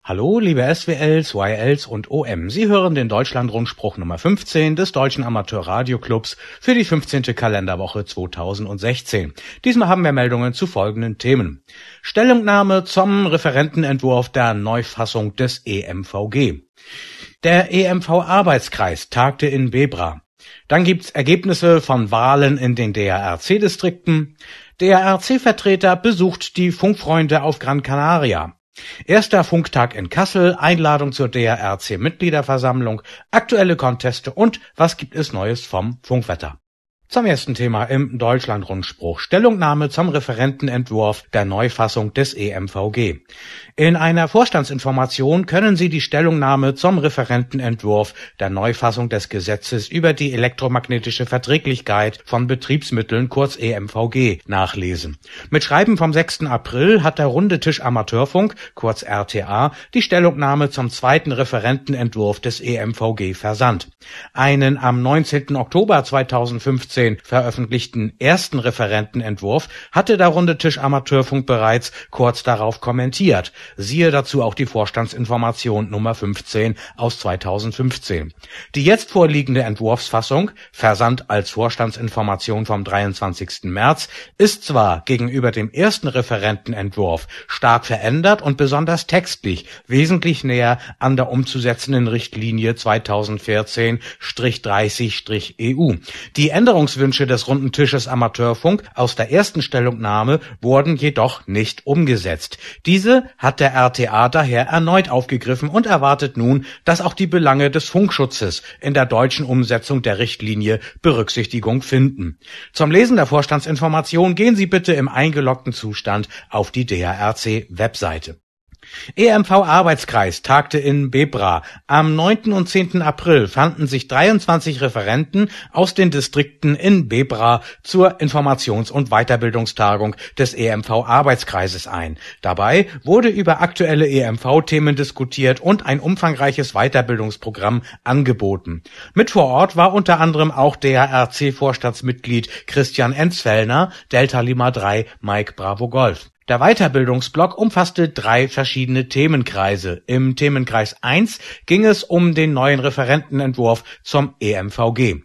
Hallo, liebe SWLs, YLs und OM. Sie hören den Deutschlandrundspruch Nummer 15 des Deutschen Amateurradioclubs für die 15. Kalenderwoche 2016. Diesmal haben wir Meldungen zu folgenden Themen. Stellungnahme zum Referentenentwurf der Neufassung des EMVG. Der EMV-Arbeitskreis tagte in Bebra. Dann gibt's Ergebnisse von Wahlen in den DRC-Distrikten. DRC-Vertreter besucht die Funkfreunde auf Gran Canaria. Erster Funktag in Kassel, Einladung zur DRC-Mitgliederversammlung, aktuelle Conteste und was gibt es Neues vom Funkwetter. Zum ersten Thema im Deutschlandrundspruch. Stellungnahme zum Referentenentwurf der Neufassung des EMVG. In einer Vorstandsinformation können Sie die Stellungnahme zum Referentenentwurf der Neufassung des Gesetzes über die elektromagnetische Verträglichkeit von Betriebsmitteln, kurz EMVG, nachlesen. Mit Schreiben vom 6. April hat der Runde Tisch Amateurfunk, kurz RTA, die Stellungnahme zum zweiten Referentenentwurf des EMVG versandt. Einen am 19. Oktober 2015 veröffentlichten ersten Referentenentwurf hatte der Runde Tisch Amateurfunk bereits kurz darauf kommentiert. Siehe dazu auch die Vorstandsinformation Nummer 15 aus 2015. Die jetzt vorliegende Entwurfsfassung, versandt als Vorstandsinformation vom 23. März, ist zwar gegenüber dem ersten Referentenentwurf stark verändert und besonders textlich wesentlich näher an der umzusetzenden Richtlinie 2014/30/EU. Die Änderungswünsche des Runden Tisches Amateurfunk aus der ersten Stellungnahme wurden jedoch nicht umgesetzt. Diese hat der RTA daher erneut aufgegriffen und erwartet nun, dass auch die Belange des Funkschutzes in der deutschen Umsetzung der Richtlinie Berücksichtigung finden. Zum Lesen der Vorstandsinformation gehen Sie bitte im eingeloggten Zustand auf die DRC-Webseite. EMV-Arbeitskreis tagte in Bebra. Am 9. und 10. April fanden sich 23 Referenten aus den Distrikten in Bebra zur Informations- und Weiterbildungstagung des EMV-Arbeitskreises ein. Dabei wurde über aktuelle EMV-Themen diskutiert und ein umfangreiches Weiterbildungsprogramm angeboten. Mit vor Ort war unter anderem auch DRC-Vorstandsmitglied Christian Enzfellner, Delta Lima 3, Mike Bravo Golf. Der Weiterbildungsblock umfasste 3 verschiedene Themenkreise. Im Themenkreis 1 ging es um den neuen Referentenentwurf zum EMVG.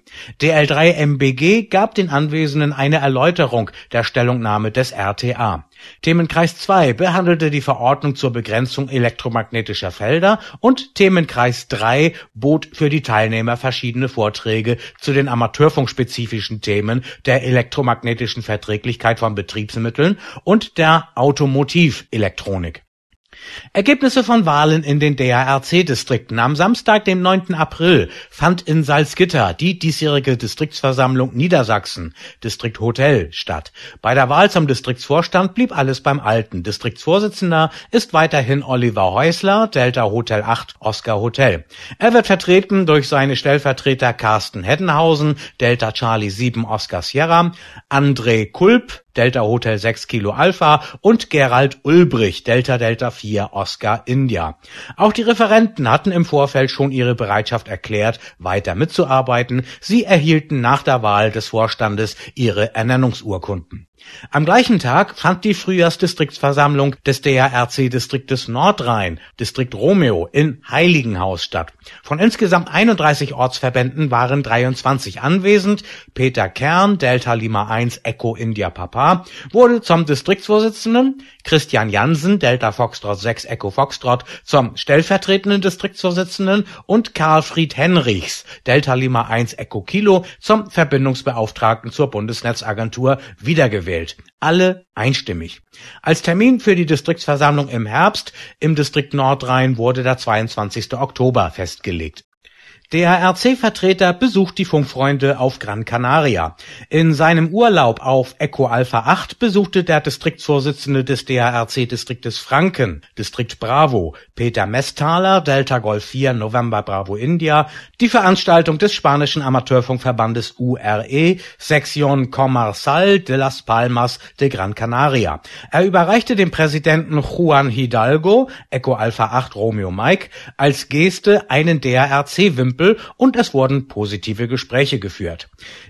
DL3MBG gab den Anwesenden eine Erläuterung der Stellungnahme des RTA. Themenkreis 2 behandelte die Verordnung zur Begrenzung elektromagnetischer Felder und Themenkreis 3 bot für die Teilnehmer verschiedene Vorträge zu den amateurfunkspezifischen Themen der elektromagnetischen Verträglichkeit von Betriebsmitteln und der Automotivelektronik. Ergebnisse von Wahlen in den DRC-Distrikten. Am Samstag, dem 9. April, fand in Salzgitter die diesjährige Distriktsversammlung Niedersachsen, Distrikt Hotel, statt. Bei der Wahl zum Distriktsvorstand blieb alles beim Alten. Distriktsvorsitzender ist weiterhin Oliver Häusler, Delta Hotel 8, Oscar Hotel. Er wird vertreten durch seine Stellvertreter Carsten Heddenhausen, Delta Charlie 7, Oscar Sierra, André Kulp, Delta Hotel 6 Kilo Alpha und Gerald Ulbrich, Delta 4 Oscar India. Auch die Referenten hatten im Vorfeld schon ihre Bereitschaft erklärt, weiter mitzuarbeiten. Sie erhielten nach der Wahl des Vorstandes ihre Ernennungsurkunden. Am gleichen Tag fand die Frühjahrsdistriktsversammlung des DRC-Distriktes Nordrhein, Distrikt Romeo, in Heiligenhaus statt. Von insgesamt 31 Ortsverbänden waren 23 anwesend. Peter Kern, Delta Lima 1 Echo India Papa, wurde zum Distriktsvorsitzenden, Christian Jansen, Delta Foxtrot 6 Echo Foxtrot, zum stellvertretenden Distriktsvorsitzenden und Karl-Fried Henrichs, Delta Lima 1 Echo Kilo, zum Verbindungsbeauftragten zur Bundesnetzagentur wiedergewählt. Alle einstimmig. Als Termin für die Distriktsversammlung im Herbst im Distrikt Nordrhein wurde der 22. Oktober festgelegt. Der RC-Vertreter besucht die Funkfreunde auf Gran Canaria. In seinem Urlaub auf Echo Alpha 8 besuchte der Distriktsvorsitzende des DRC-Distriktes Franken, Distrikt Bravo, Peter Mestaler, Delta Golf 4, November Bravo India, die Veranstaltung des spanischen Amateurfunkverbandes URE, Sección Comarcal de las Palmas de Gran Canaria. Er überreichte dem Präsidenten Juan Hidalgo, Echo Alpha 8 Romeo Mike, als Geste einen DRC-Wimpel simpel und es wurden positive Gespräche geführt.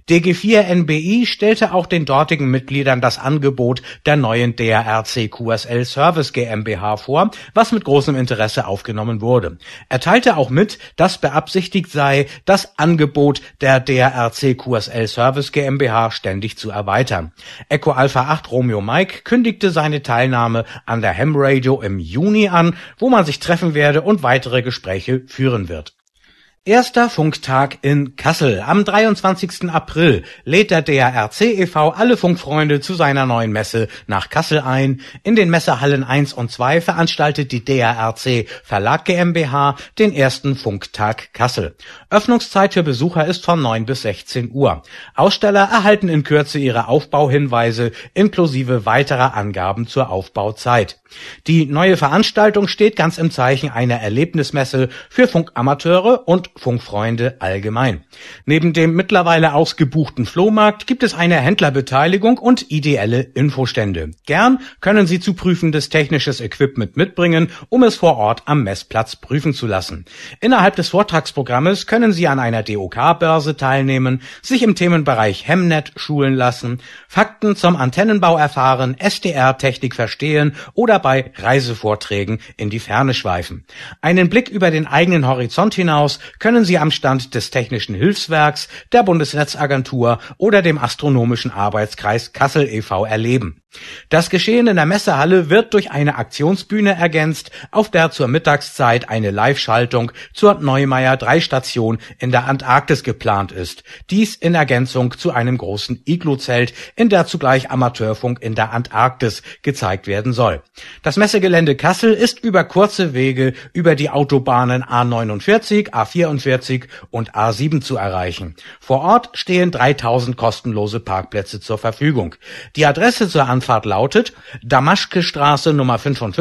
DG4 NBI stellte auch den dortigen Mitgliedern das Angebot der neuen DRC QSL Service GmbH vor, was mit großem Interesse aufgenommen wurde. Er teilte auch mit, dass beabsichtigt sei, das Angebot der DRC QSL Service GmbH ständig zu erweitern. Echo Alpha 8 Romeo Mike kündigte seine Teilnahme an der Ham Radio im Juni an, wo man sich treffen werde und weitere Gespräche führen wird. Erster Funktag in Kassel. Am 23. April lädt der DARC e.V. alle Funkfreunde zu seiner neuen Messe nach Kassel ein. In den Messehallen 1 und 2 veranstaltet die DARC Verlag GmbH den ersten Funktag Kassel. Öffnungszeit für Besucher ist von 9 bis 16 Uhr. Aussteller erhalten in Kürze ihre Aufbauhinweise inklusive weiterer Angaben zur Aufbauzeit. Die neue Veranstaltung steht ganz im Zeichen einer Erlebnismesse für Funkamateure und Funkfreunde allgemein. Neben dem mittlerweile ausgebuchten Flohmarkt gibt es eine Händlerbeteiligung und ideelle Infostände. Gern können Sie zu prüfendes technisches Equipment mitbringen, um es vor Ort am Messplatz prüfen zu lassen. Innerhalb des Vortragsprogrammes können Sie an einer DOK-Börse teilnehmen, sich im Themenbereich Hemnet schulen lassen, Fakten zum Antennenbau erfahren, SDR-Technik verstehen oder bei Reisevorträgen in die Ferne schweifen. Einen Blick über den eigenen Horizont hinaus können Sie am Stand des Technischen Hilfswerks, der Bundesnetzagentur oder dem Astronomischen Arbeitskreis Kassel e.V. erleben. Das Geschehen in der Messehalle wird durch eine Aktionsbühne ergänzt, auf der zur Mittagszeit eine Live-Schaltung zur Neumeier 3 Station in der Antarktis geplant ist. Dies in Ergänzung zu einem großen Iglu-Zelt, in der zugleich Amateurfunk in der Antarktis gezeigt werden soll. Das Messegelände Kassel ist über kurze Wege über die Autobahnen A49, A44 und A7 zu erreichen. Vor Ort stehen 3000 kostenlose Parkplätze zur Verfügung. Die Adresse zur Anfahrt lautet Damaschke-Straße Nummer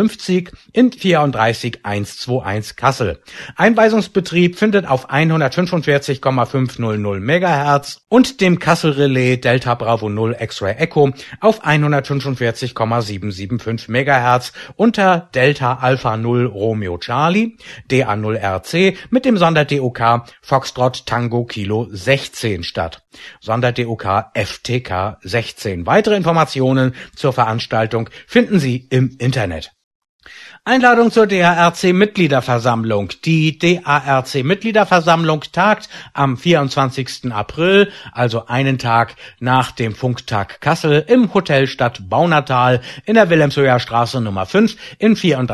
55 in 34121 Kassel. Einweisungsbetrieb findet auf 145,500 MHz und dem Kassel-Relais Delta Bravo 0 X-Ray Echo auf 145,775 MHz unter Delta Alpha 0 Romeo Charlie DA0 RC mit dem Sonder-DOK Foxtrot Tango Kilo 16 statt. Sonder-DOK FTK 16. Weitere Informationen zur Veranstaltung finden Sie im Internet. Einladung zur DARC-Mitgliederversammlung. Die DARC-Mitgliederversammlung tagt am 24. April, also einen Tag nach dem Funktag Kassel, im Hotel Stadt Baunatal in der Wilhelmshöher Straße Nummer 5 in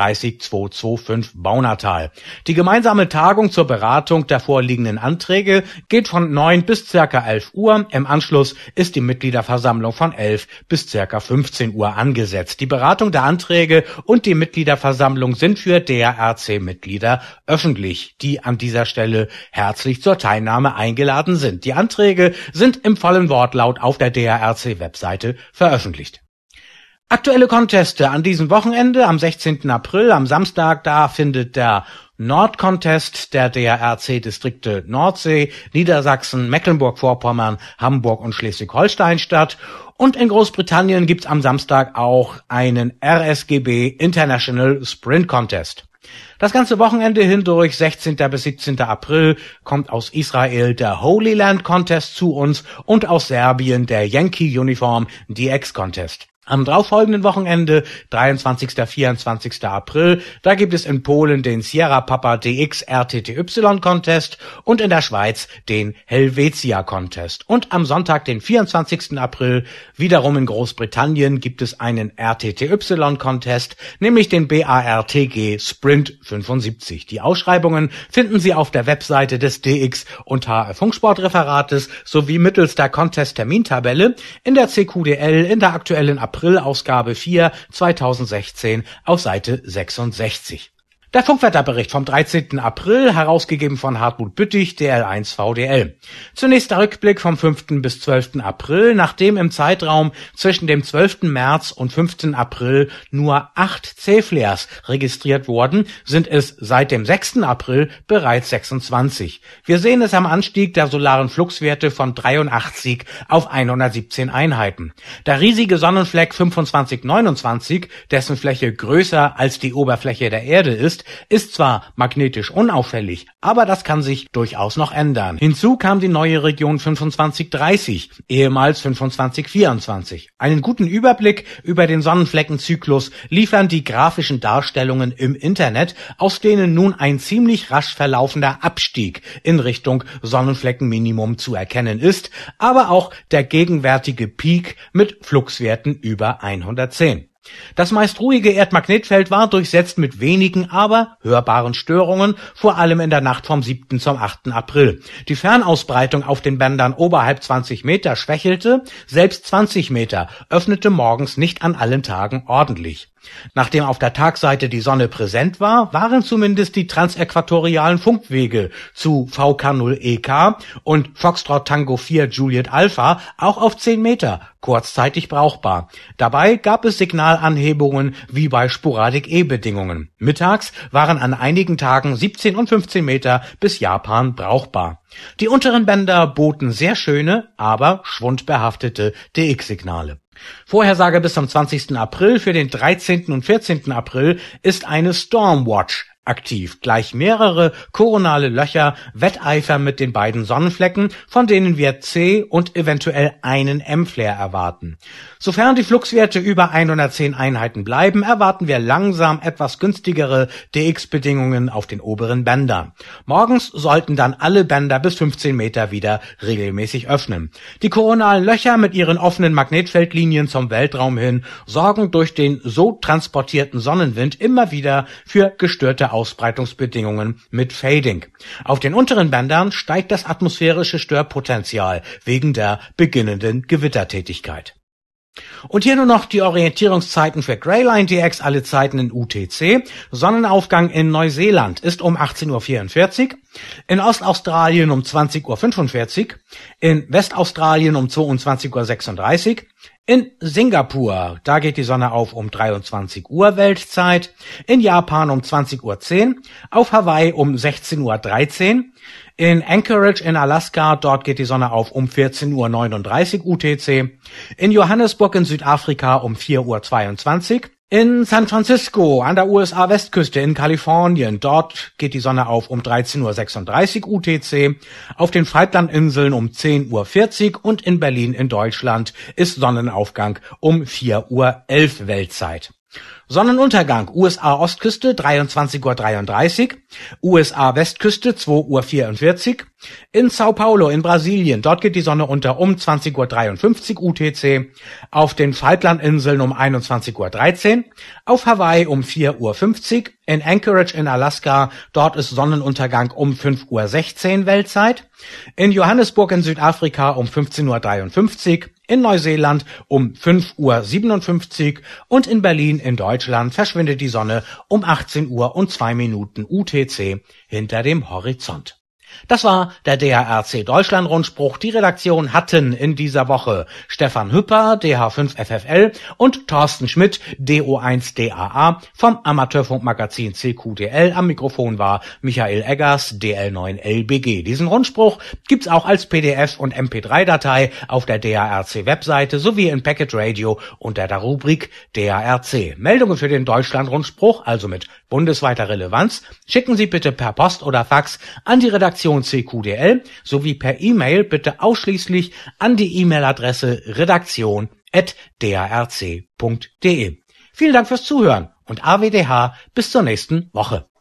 34225 Baunatal. Die gemeinsame Tagung zur Beratung der vorliegenden Anträge geht von 9 bis ca. 11 Uhr. Im Anschluss ist die Mitgliederversammlung von 11 bis ca. 15 Uhr angesetzt. Die Beratung der Anträge und die Mitgliederversammlung sind für DARC-Mitglieder öffentlich, die an dieser Stelle herzlich zur Teilnahme eingeladen sind. Die Anträge sind im vollen Wortlaut auf der DARC-Webseite veröffentlicht. Aktuelle Conteste an diesem Wochenende, am 16. April, am Samstag, da findet der Nordcontest der DARC-Distrikte Nordsee, Niedersachsen, Mecklenburg-Vorpommern, Hamburg und Schleswig-Holstein statt. Und in Großbritannien gibt's am Samstag auch einen RSGB International Sprint Contest. Das ganze Wochenende hindurch, 16. bis 17. April, kommt aus Israel der Holy Land Contest zu uns und aus Serbien der Yankee Uniform DX Contest. Am darauffolgenden Wochenende, 23. 24. April, da gibt es in Polen den Sierra Papa DX RTTY Contest und in der Schweiz den Helvetia Contest. Und am Sonntag, den 24. April, wiederum in Großbritannien gibt es einen RTTY Contest, nämlich den BARTG Sprint 75. Die Ausschreibungen finden Sie auf der Webseite des DX und HR Funksportreferates sowie mittels der Contest-Termintabelle in der CQDL in der aktuellen April-Ausgabe 4 2016 auf Seite 66. Der Funkwetterbericht vom 13. April, herausgegeben von Hartmut Büttig, DL1 VDL. Zunächst der Rückblick vom 5. bis 12. April. Nachdem im Zeitraum zwischen dem 12. März und 5. April nur 8 C-Flares registriert wurden, sind es seit dem 6. April bereits 26. Wir sehen es am Anstieg der solaren Fluxwerte von 83 auf 117 Einheiten. Der riesige Sonnenfleck 2529, dessen Fläche größer als die Oberfläche der Erde ist, ist zwar magnetisch unauffällig, aber das kann sich durchaus noch ändern. Hinzu kam die neue Region 2530, ehemals 2524. Einen guten Überblick über den Sonnenfleckenzyklus liefern die grafischen Darstellungen im Internet, aus denen nun ein ziemlich rasch verlaufender Abstieg in Richtung Sonnenfleckenminimum zu erkennen ist, aber auch der gegenwärtige Peak mit Fluxwerten über 110. Das meist ruhige Erdmagnetfeld war durchsetzt mit wenigen, aber hörbaren Störungen, vor allem in der Nacht vom 7. zum 8. April. Die Fernausbreitung auf den Bändern oberhalb 20 Meter schwächelte, selbst 20 Meter öffnete morgens nicht an allen Tagen ordentlich. Nachdem auf der Tagseite die Sonne präsent war, waren zumindest die transäquatorialen Funkwege zu VK0EK und Foxtrot Tango 4 Juliet Alpha auch auf 10 Meter kurzzeitig brauchbar. Dabei gab es Signalanhebungen wie bei Sporadik-E-Bedingungen. Mittags waren an einigen Tagen 17 und 15 Meter bis Japan brauchbar. Die unteren Bänder boten sehr schöne, aber schwundbehaftete DX-Signale. Vorhersage bis zum 20. April für den 13. und 14. April ist eine Stormwatch aktiv. Gleich mehrere koronale Löcher wetteifern mit den beiden Sonnenflecken, von denen wir C und eventuell einen M-Flare erwarten. Sofern die Fluxwerte über 110 Einheiten bleiben, erwarten wir langsam etwas günstigere DX-Bedingungen auf den oberen Bändern. Morgens sollten dann alle Bänder bis 15 Meter wieder regelmäßig öffnen. Die koronalen Löcher mit ihren offenen Magnetfeldlinien zum Weltraum hin sorgen durch den so transportierten Sonnenwind immer wieder für gestörte Ausbreitungsbedingungen mit Fading. Auf den unteren Bändern steigt das atmosphärische Störpotenzial wegen der beginnenden Gewittertätigkeit. Und hier nur noch die Orientierungszeiten für Greyline DX, alle Zeiten in UTC. Sonnenaufgang in Neuseeland ist um 18:44 Uhr, in Ostaustralien um 20:45 Uhr, in Westaustralien um 22:36 Uhr, in Singapur, da geht die Sonne auf um 23 Uhr Weltzeit, in Japan um 20:10 Uhr, auf Hawaii um 16:13 Uhr, in Anchorage in Alaska, dort geht die Sonne auf um 14:39 Uhr UTC, in Johannesburg in Südafrika um 4:22 Uhr, in San Francisco an der USA-Westküste in Kalifornien, dort geht die Sonne auf um 13:36 Uhr UTC, auf den Falklandinseln um 10:40 Uhr und in Berlin in Deutschland ist Sonnenaufgang um 4:11 Uhr Weltzeit. Sonnenuntergang USA-Ostküste 23:33 Uhr, USA-Westküste 2:44 Uhr, in Sao Paulo in Brasilien, dort geht die Sonne unter um 20:53 Uhr UTC, auf den Falklandinseln um 21:13 Uhr, auf Hawaii um 4:50 Uhr, in Anchorage in Alaska, dort ist Sonnenuntergang um 5:16 Uhr Weltzeit, in Johannesburg in Südafrika um 15:53 Uhr, in Neuseeland um 5:57 Uhr und in Berlin in Deutschland verschwindet die Sonne um 18 Uhr und 2 Minuten UTC hinter dem Horizont. Das war der DARC Deutschland-Rundspruch. Die Redaktion hatten in dieser Woche Stefan Hüpper, DH5FFL und Thorsten Schmidt, DO1DAA vom Amateurfunkmagazin CQDL. Am Mikrofon war Michael Eggers, DL9LBG. Diesen Rundspruch gibt's auch als PDF und MP3-Datei auf der DARC-Webseite sowie in Packet Radio unter der Rubrik DARC. Meldungen für den Deutschland-Rundspruch, also mit bundesweiter Relevanz, schicken Sie bitte per Post oder Fax an die Redaktion CQDL sowie per E-Mail bitte ausschließlich an die E-Mail-Adresse redaktion@darc.de. Vielen Dank fürs Zuhören und AWDH bis zur nächsten Woche.